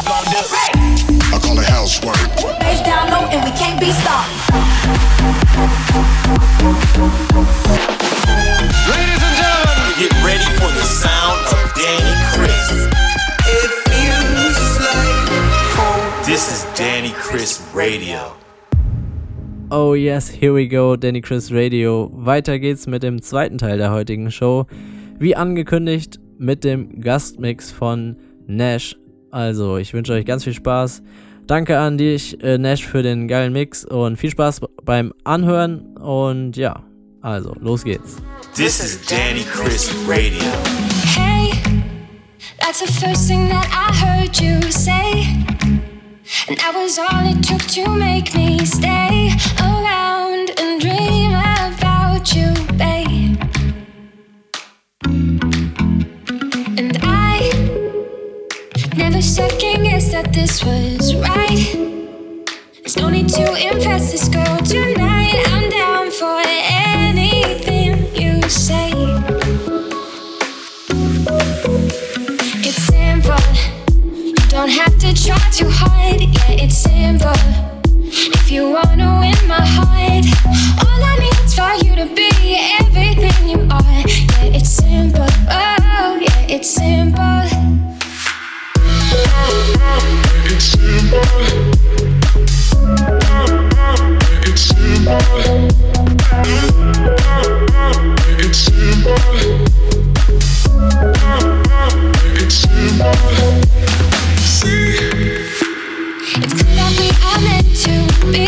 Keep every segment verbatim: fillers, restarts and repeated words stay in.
gon' do? I call it housework. Face down low and we can't be stopped. Ladies and gentlemen, get ready for the sound of Danny Chris. It feels like home. This is Danny Chris Radio. Oh yes, here we go, Danny Chris Radio. Weiter geht's mit dem zweiten Teil der heutigen Show. Wie angekündigt mit dem Gastmix von Nash. Also, ich wünsche euch ganz viel Spaß. Danke an dich, äh, Nash, für den geilen Mix und viel Spaß beim Anhören. Und ja, also, los geht's. This is Danny Chris Radio. Hey, that's the first thing that I heard you say. And that was all it took to make me stay around and dream about you, babe. And I never second guessed that this was right. There's no need to impress this girl tonight. I'm down for anything you say. It's simple. Don't have to try too hard, yeah, it's simple. If you wanna win my heart, all I need is for you to be everything you are. Yeah, it's simple, oh, yeah, it's simple. It's simple. It's simple. It's simple. It's simple. It's clear that we are meant to be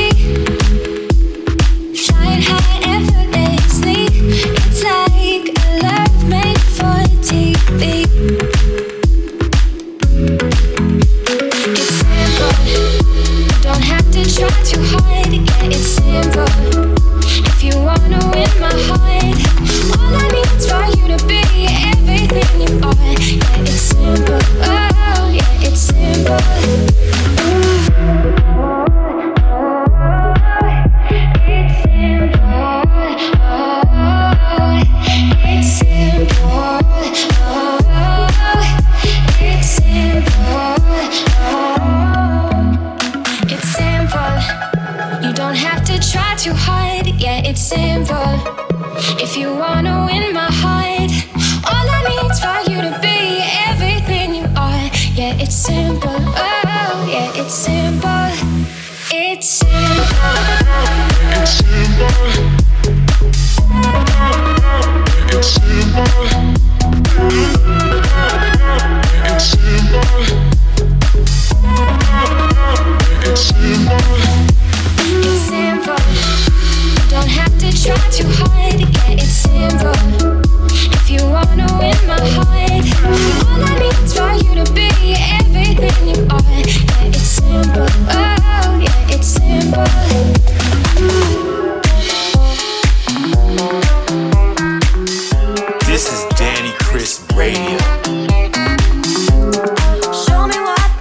flying high effortlessly. It's like a love made for T V. It's simple. Don't have to try too hard. Yeah, it's simple. If you wanna win my heart, all I need is for you to be everything you are. Yeah, it's simple. Oh, yeah, it's simple. Too hard, yeah, it's simple. If you wanna win my heart, all I need is for you to be everything you are. Yeah, it's simple. Oh, yeah, it's simple. It's simple. It's simple. It's simple. It's simple. It's simple. It's simple. Don't have to try too hard. Yeah, it's simple. If you wanna win my heart, all I need is for you to be everything you are. Yeah, it's simple. Oh, yeah, it's simple. This is Danny Chris Radio. Show me what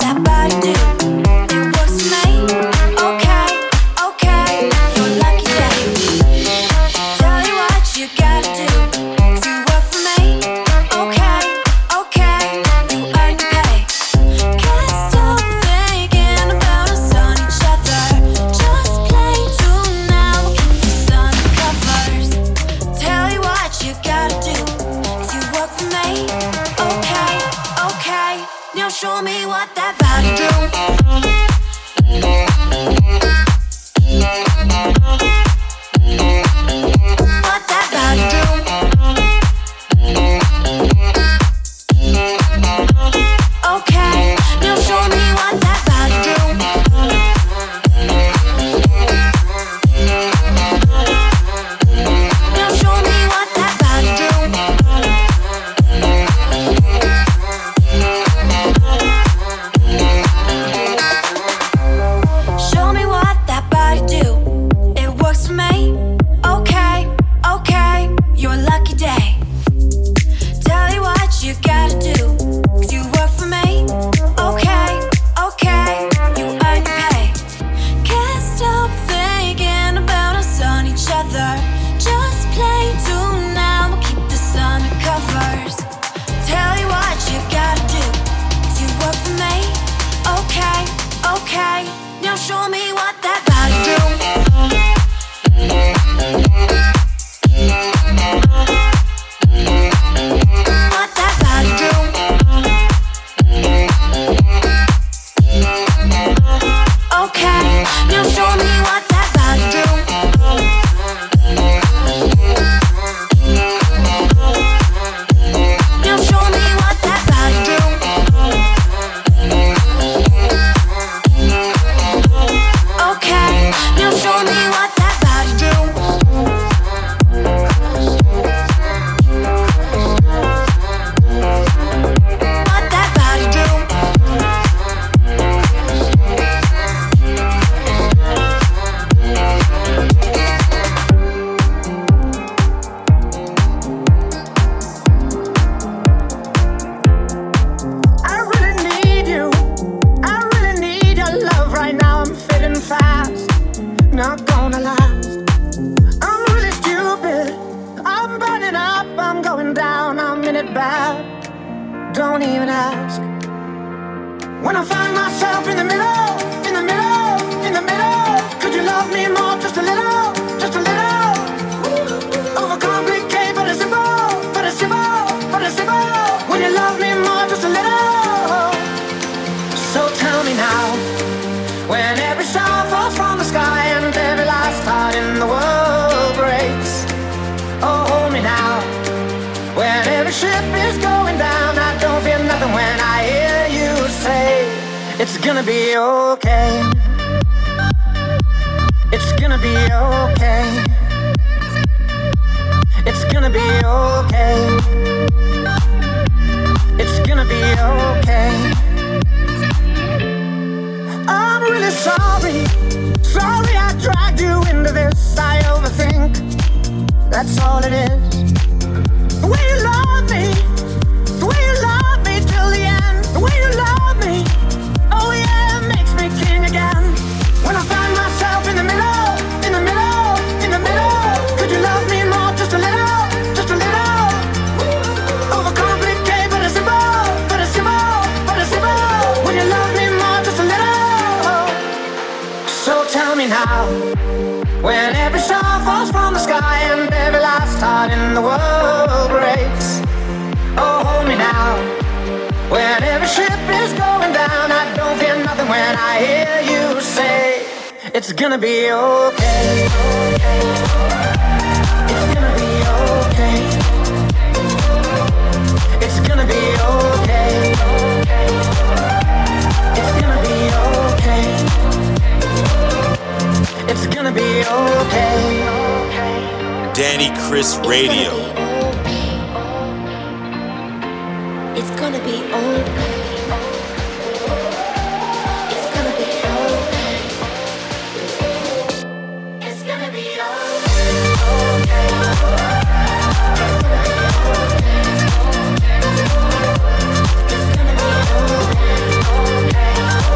When I find myself in the middle, in the middle, in the middle, could you love me more, just a little, just a little? Overcomplicate, but it's simple, but it's simple, but it's simple. Would you love me more, just a little? So tell me now, when every star falls from the sky and every last heart in the world breaks. Oh, hold me now, when every ship is going down, I don't feel nothing when I hear you say, it's gonna be okay. It's gonna be okay. It's gonna be okay. It's gonna be okay. I'm really sorry. Sorry I dragged you into this. I overthink. That's all it is. The way you love me, the way you love me till the end, the way you love me, oh yeah, it makes me king again. When I find myself in the middle, in the middle, in the middle, could you love me more, just a little, just a little? Overcomplicate, but it's simple, but it's simple, but it's simple. Would you love me more, just a little? So tell me now, when every star falls from the sky and every last heart in the world breaks. Oh, hold me now, when every ship is going down, I don't feel nothing when I hear you say, it's gonna be okay. It's gonna be okay. It's gonna be okay. It's gonna be okay. It's gonna be okay. Danny Chris Radio. It's gonna be okay. It's gonna be okay. It's gonna be okay. It's gonna be okay.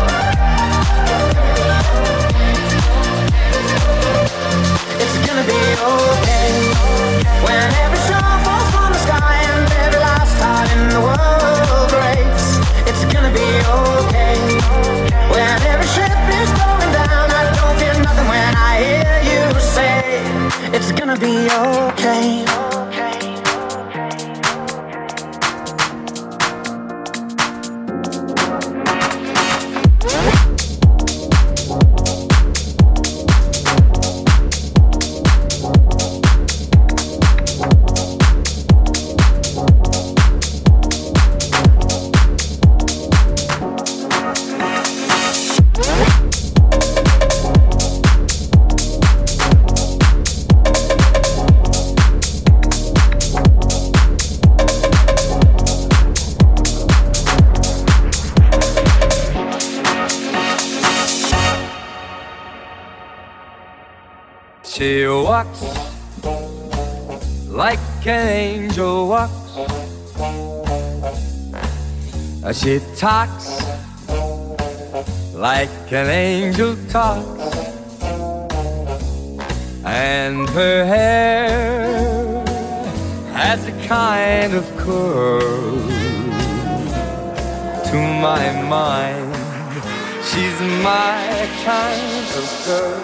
It's gonna be okay. When every star falls from the sky and every last heart in the world breaks, it's gonna be okay. When every ship is going down, I don't feel nothing when I hear you say, it's gonna be okay. She walks like an angel walks. She talks like an angel talks. And her hair has a kind of curl. To my mind, she's my kind of girl.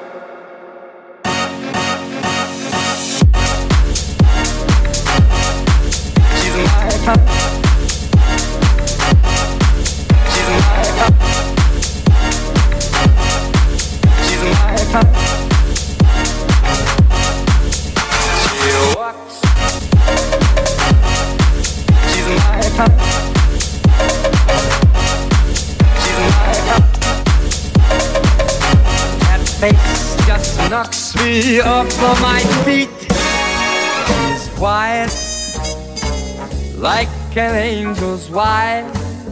Face just knocks me off of my feet. She's quiet like an angel's wife,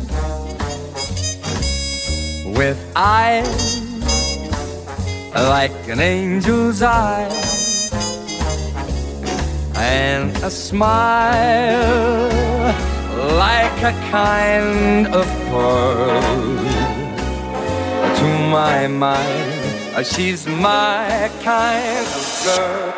with eyes like an angel's eyes, and a smile like a kind of pearl. To my mind, she's my kind of girl.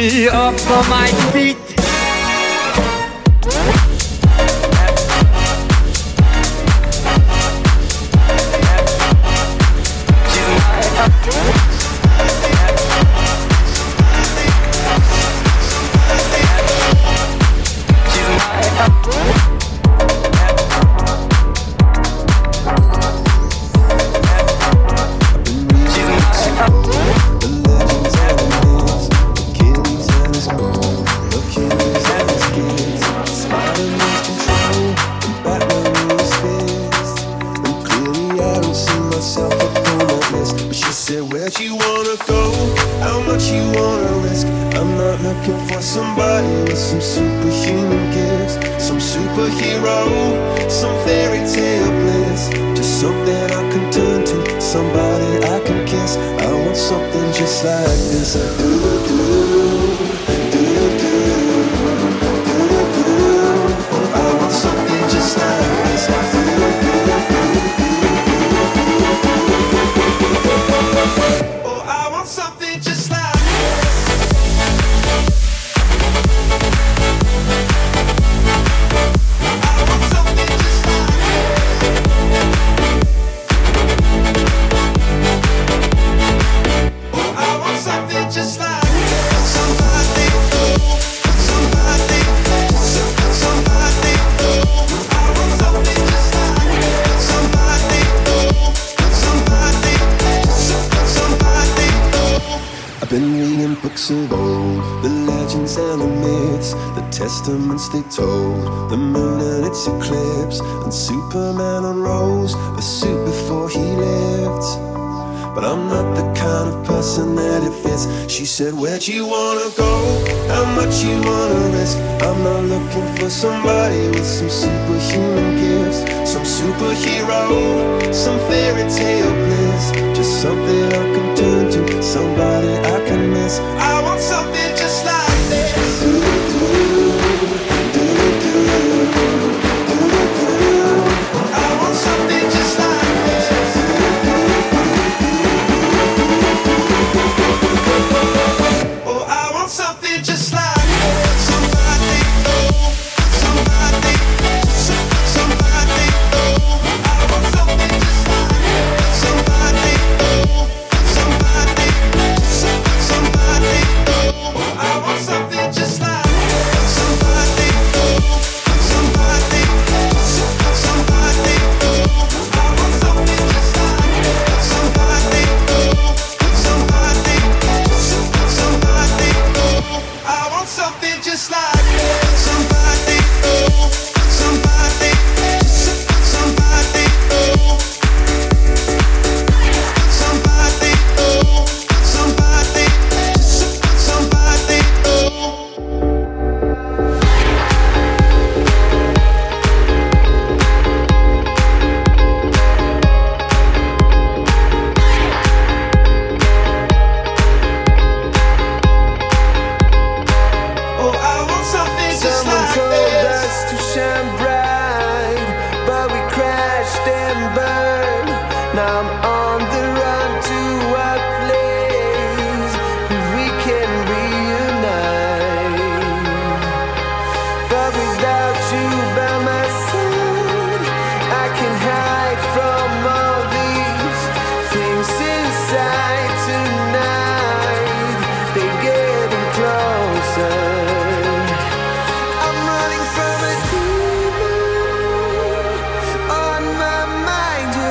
me up on my feet. They told the moon and its eclipse, and Superman unrolls a suit before he lived. But I'm not the kind of person that it fits. She said, where'd you wanna go? How much you wanna risk? I'm not looking for somebody with some superhuman gifts, some superhero, some fairy tale bliss. Just something I can turn to, somebody I can miss. I want something just like this. Mind you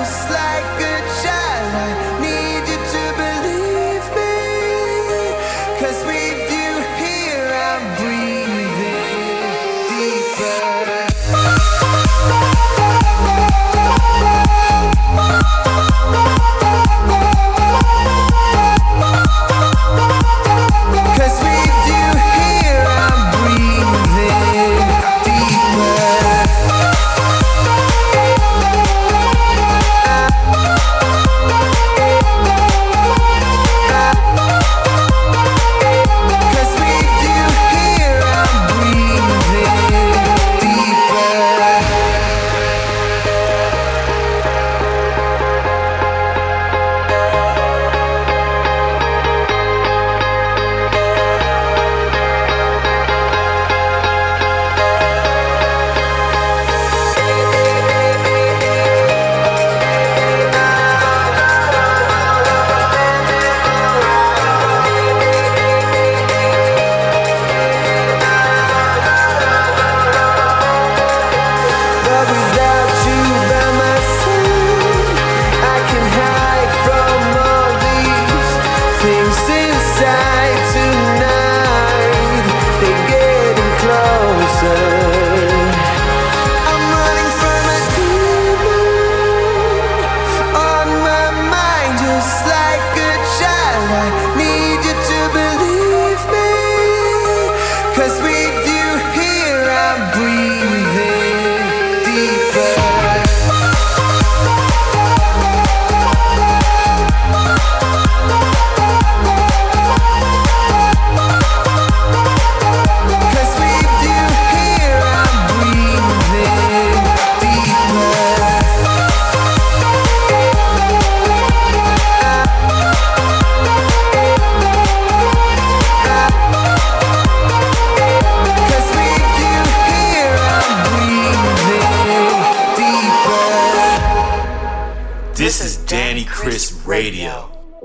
This is Danny Chris Radio.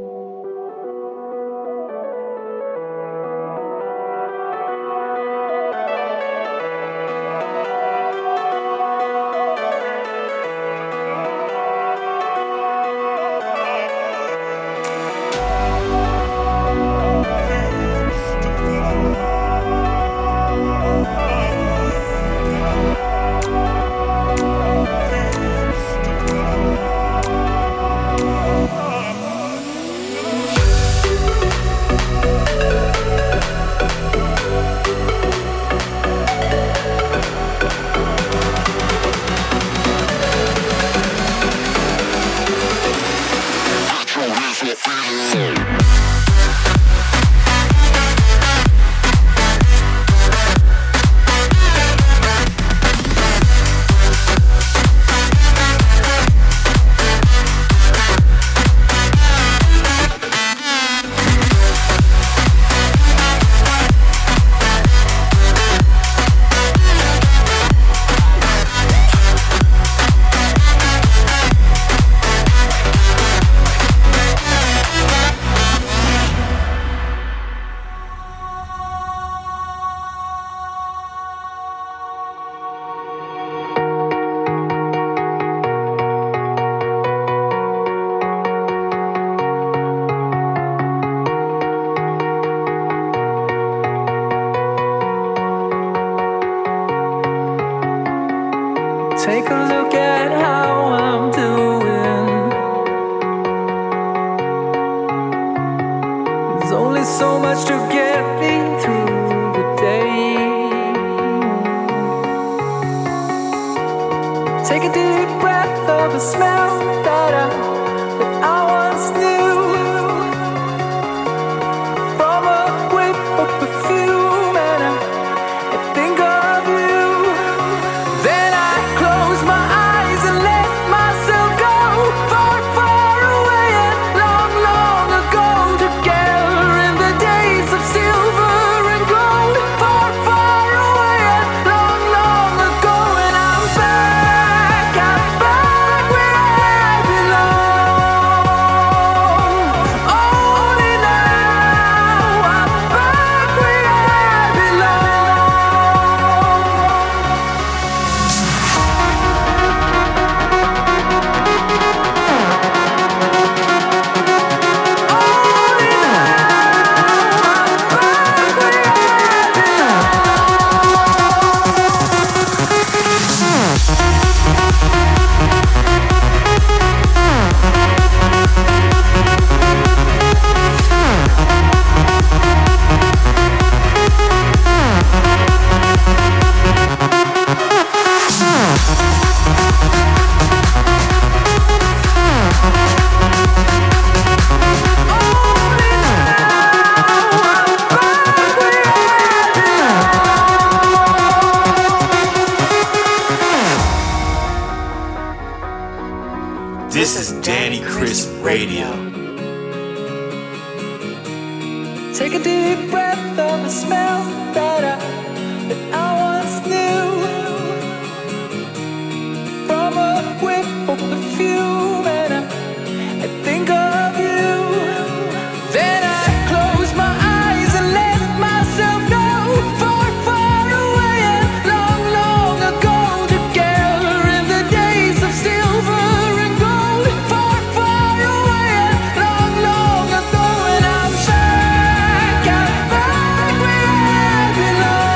Take a look at how I'm doing. There's only so much to get me through the day. Take a deep breath of a smell that I, that I once knew. From a whiff of perfume, and I, I think of you. Then I close my eyes and let myself go far, far away and long, long ago. Together in the days of silver and gold. Far, far away and long, long ago. And I'm back, I'm back where I belong. Only now I'm back where I belong. This is Danny Chris Radio. Take a deep breath of the smell that I, that I once knew. From a whiff of perfume, and I, I think of you. Then I close my eyes and let myself go far, far away and long, long ago. Together in the days of silver and gold. Far, far away and long, long ago. And I'm back, I'm back where I belong.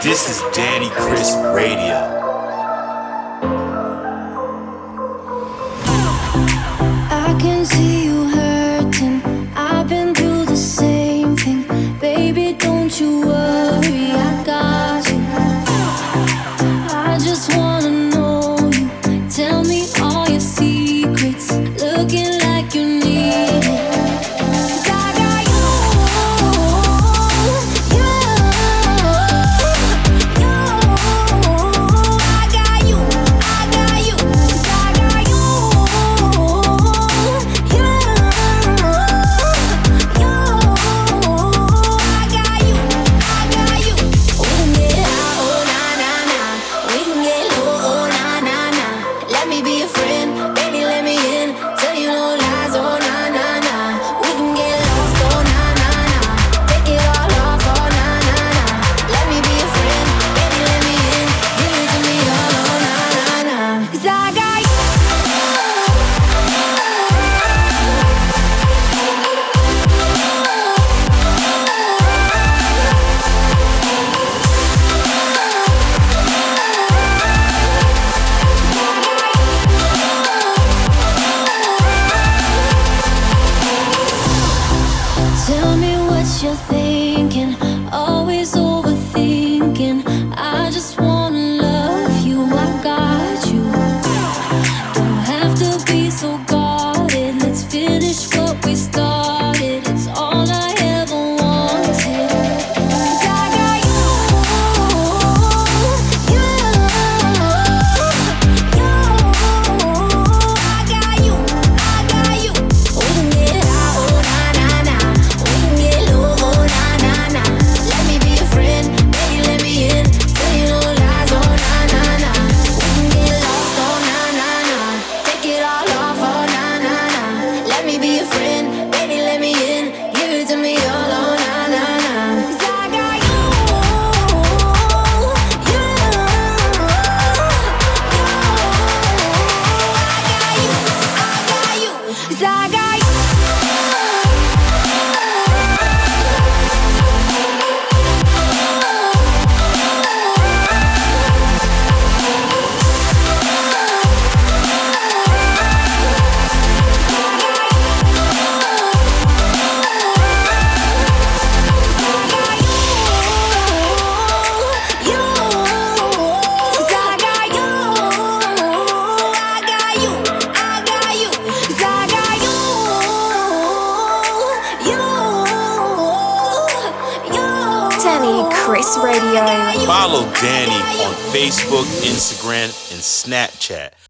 This is Danny Chris Radio. I can see you hurting. I've been through the same thing. Baby, don't you worry, I got you. I just wanna know you. Tell me all your secrets. Looking like you need it. 'Cause I got you, you, you. I got you, I got you. 'Cause I got you, you, you. I got you, I got you. We can get high, oh na na na. We can get low, oh na na na. Let me be your friend, baby, let me in. Tell you no lies, oh na na na. We can get lost, oh na na na. Take it all off, oh na na na. Let me be your friend, baby, let me in. Give it to me all, oh na na na. 'Cause I got you. Tell me what you're thinking, always overthinking. I just wanna love you, I got you. Don't have to be so guarded, let's finish what we started. It's all I ever wanted. 'Cause I got you, you, you. I got you, I got you. We can get high, oh na na na. We can get low, oh na na na. Let me be your friend, baby, let me in. Tell you no lies, oh na na na. We can get lost, oh na na na. Take it all off, oh na na na. Let me be your friend, baby, let me in. Give it to me all, oh na na na. 'Cause I got you, you, you. I got you, I got you. 'Cause I got you. Danny Chris Radio. Follow Danny on Facebook, Instagram, and Snapchat.